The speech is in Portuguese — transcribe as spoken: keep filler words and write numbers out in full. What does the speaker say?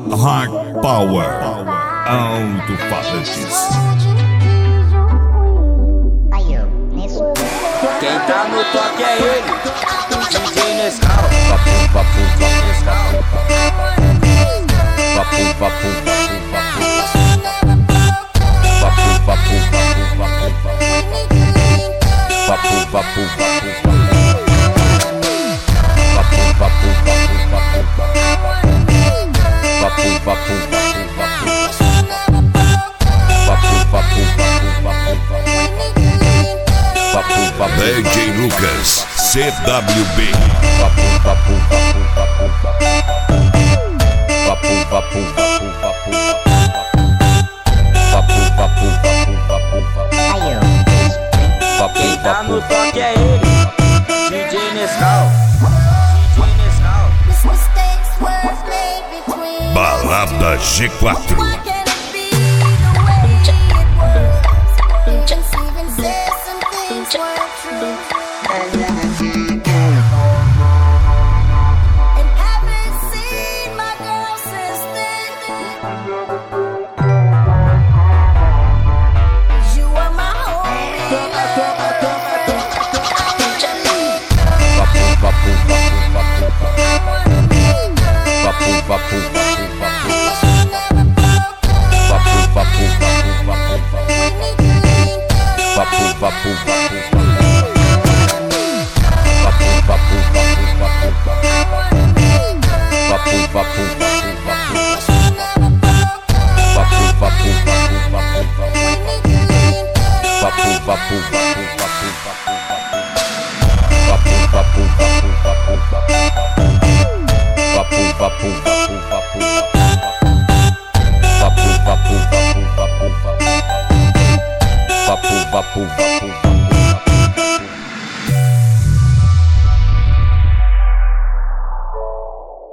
Hard Power Alto-Falantes. Quem tá no toque é ele, o D J Nescau. Papu, papu, papu, Nescau. Papu, papu, papu, papu. Papu, papu, papu, papu, papu. Papu, papu, papu, papu. Papu, papu, papu, papu, papu. Papu, papu, papu, papu. Papu, papu, papu, papu, papu. D J Lucas, C W B. Papu, papu, papu, papu, papu, papu, papu, papu, papu, papu, papu, papu, papu. Quem tá no toque é ele, D J Nescau. Balada G quatro. Papu, papu, papu.